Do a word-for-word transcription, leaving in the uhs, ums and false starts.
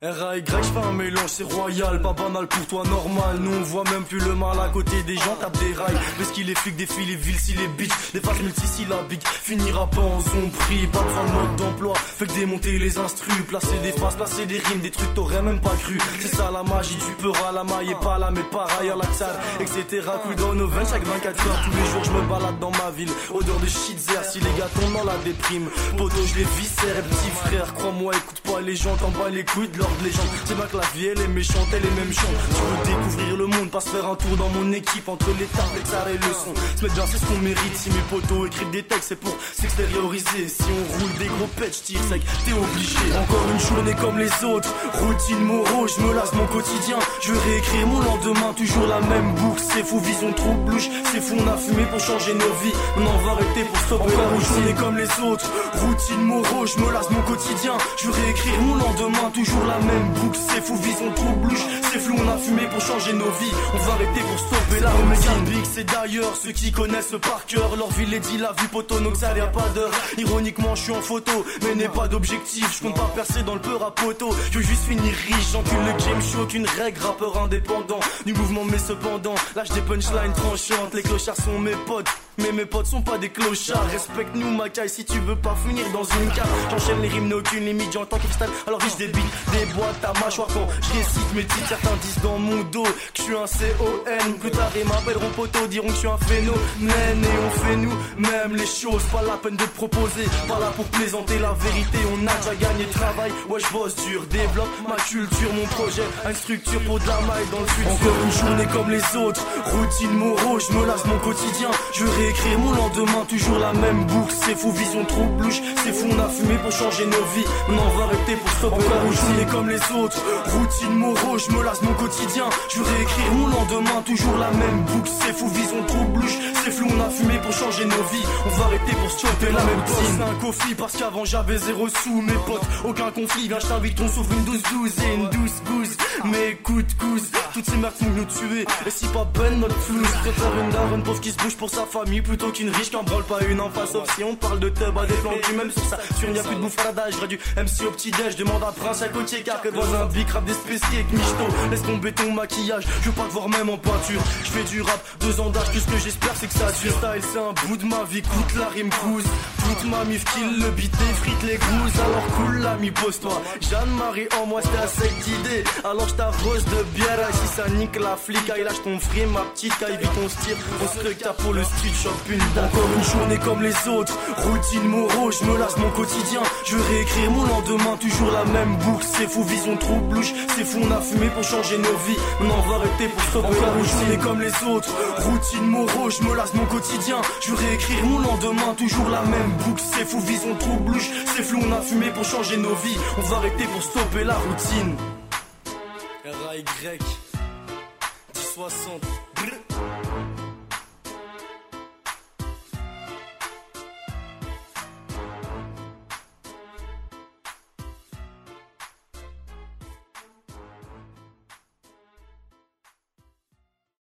R A Y, j'fais un mélange, c'est royal, pas banal pour toi, normal. Nous on voit même plus le mal à côté des gens, tape des rails. Parce qu'il est flic, des filles, les villes, si les bitches, des phases multisyllabiques, finira pas en son prix. Pas besoin de mode d'emploi, fait que démonter les instrus, placer des phrases, placer des rimes, des trucs t'aurais même pas cru. C'est ça la magie du peur à la maille et pas là, mais par ailleurs la xale, et cetera. Couille dans nos veines, chaque vingt-quatre heures, tous les jours je me balade dans ma ville. Odeur de shit zer, si les gars tombent dans la déprime. Poto, je les viscère, et petit frère, crois-moi, écoute pas les gens, t'en bats les couilles de leur légende. C'est bien que la vie elle est méchante, elle est même chiante. Tu veux découvrir le monde, pas se faire un tour dans mon équipe. Entre les tables, et ça et le son, se mettre bien c'est ce qu'on mérite. Si mes potos écrivent des textes c'est pour s'extérioriser. Si on roule des gros pets, tire sec, t'es obligé. Encore une journée comme les autres, routine moraux, je me lasse mon quotidien. Je veux réécrire mon lendemain, toujours la même boucle. C'est fou, vision trop blouche, c'est fou, on a fumé pour changer nos vies. Maintenant on va arrêter pour stopper. Encore une journée comme les autres, routine moraux, je me lasse mon quotidien. Je veux réécrire mon lendemain, toujours la même boucle. C'est fou, vision trop blouche, c'est flou, on a fumé pour changer nos vies. On va arrêter pour stopper la routine. Big, c'est d'ailleurs ceux qui connaissent par cœur leur ville est dit, la vie poteau, donc ça n'a pas d'heure. Ironiquement, je suis en photo, mais n'ai pas d'objectif. Je compte pas percer dans le peur à poteau. Je veux juste finir riche, j'encule le game, je suis aucune règle, rappeur indépendant du mouvement, mais cependant, lâche des punchlines tranchantes. Les clochards sont mes potes, mais mes potes sont pas des clochards. Respecte-nous, ma caille, si tu veux pas finir dans une cave. J'enchaîne les rimes, n'a aucune limite, j'entends cristal, alors je débite des boîtes à mâchoire quand je récite mes titres. Certains disent dans mon dos que je suis un C O N. Plus tard, ils m'appelleront poteau, diront que je suis un phénomène. Et on fait nous-mêmes les choses, pas la peine de proposer, pas là pour plaisanter la vérité. On a déjà gagné le travail, ouais, je bosse dur, développe ma culture, mon projet, une structure pour de la maille dans le futur. Encore une journée comme les autres, routine moraux, je me lasse mon quotidien. Je veux réécrire mon lendemain, toujours la même boucle. C'est fou, vision trop blouche, c'est fou, on a fumé pour changer nos vies. Maintenant on va arrêter pour stopper. Encore une journée comme les autres, routine moraux, je me lasse mon quotidien. Je veux réécrire mon lendemain, toujours la même boucle. C'est fou, vision trop blouche, c'est flou, on a fumé pour changer nos vies. On va arrêter pour stopper la même team. C'est un coffee parce qu'avant j'avais zéro sous. Mes potes, aucun conflit, viens je t'invite, on s'ouvre une douce douze et une douce gousse. Mais écoute cousse, toutes ces merdes vont nous tuer. Et si pas peine notre flou, je préfère une daronne pauvre qui se bouge pour sa famille plutôt qu'une riche qui en branle pas une en face. Sauf si on parle de tub à des plans du même sur ça. Sur il n'y a plus de bouffe à l'adage, j'aurais du M C au petit déj. Demande à Prince à côté car que dans un bic rap des spéciers avec michto. Laisse tomber ton maquillage, je veux pas te voir même en peinture. Je fais du rap, deux ans d'âge, tout ce que j'espère c'est que ça dure. Style c'est un bout de ma vie, coûte la rime couze. Toute ma mif kill le beat et frite les gousses. Alors cool l'ami pose-toi, Jeanne-Marie en moi c'était assez d'idée. Alors je t'arrose de bière et si ça nique la flic. Aïe lâche ton frime ma petite caille vite on se tire. On se recap pour le street shop une date. Encore une journée comme les autres, routine moraux, je me lasse mon quotidien. Je veux réécrire mon lendemain, toujours la même boucle. C'est fou, vision trop blouche, c'est fou, on a fumé pour changer nos vies. Maintenant on va arrêter pour stopper. Encore une journée comme les autres, routine moraux, je me lasse mon quotidien. Je veux réécrire mon lendemain, toujours la même boucle. C'est fou, vision trop blouche, c'est flou, on a fumé pour changer nos vies. On va arrêter pour stopper la routine. R A Y dix soixante